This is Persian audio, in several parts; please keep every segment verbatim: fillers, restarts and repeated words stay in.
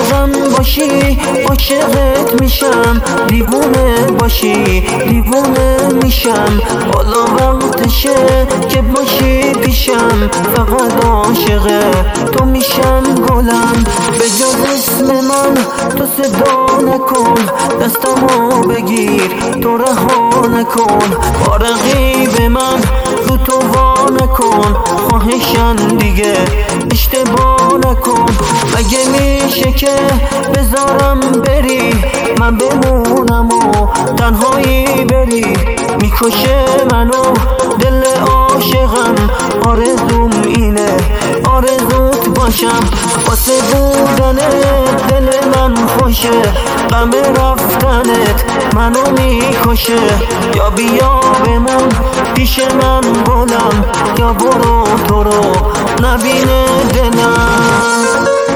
عاشقم باشی عاشقت میشم، دیوونه باشی دیوونه میشم. حالا وقتشه که باشی پیشم، فقط عاشق تو میشم گلم. به جز اسم من تو صدا نکن، دستمو بگیر تو رها نکن. با رقیب من رو تو وا نکن، خواهشن دیگه اشتباه نکن. مگه میشه که بذارم بری، من بمونم و تنهایی بری؟ میکشه منو دل عاشقم، آرزوم اینه آرزوت باشم. واسه بودنت دل من خوشه، غم رفتنت منو میکشه. یا بیا بمون پیش من گلم، یا برو تو رو نبینه دلم.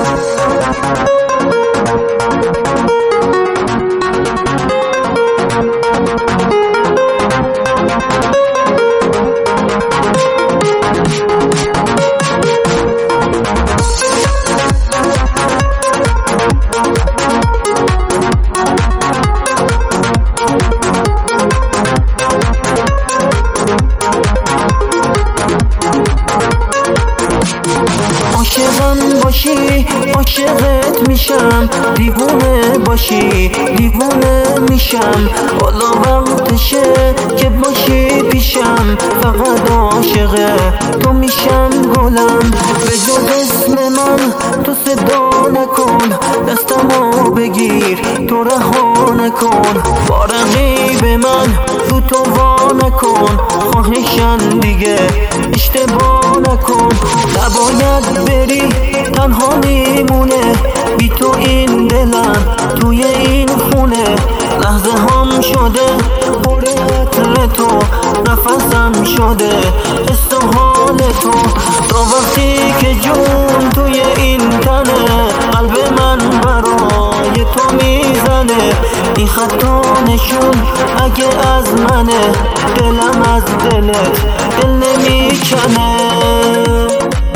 عاشقم باشی عاشقت میشم، دیوونه باشی دیوونه میشم. حالا وقتشه که باشی پیشم، فقط عاشق تو میشم گلم. به جز اسم من تو صدا نکن، دستمو بگیر تو رها نکن. با رقیب من رو تو وا نکن، خواهشن دیگه اشتباه نکن. نباید بری تنها میمونه، بی تو این دلم توی این خونه. لحظه هم شده پر عطر تو، نفسم شده حس و حال تو. تا وقتی که جون توی این تنه، قلب من برای تو میزنه. این خطا نشون اگه از منه، دلم از دلت دل نمیکنه.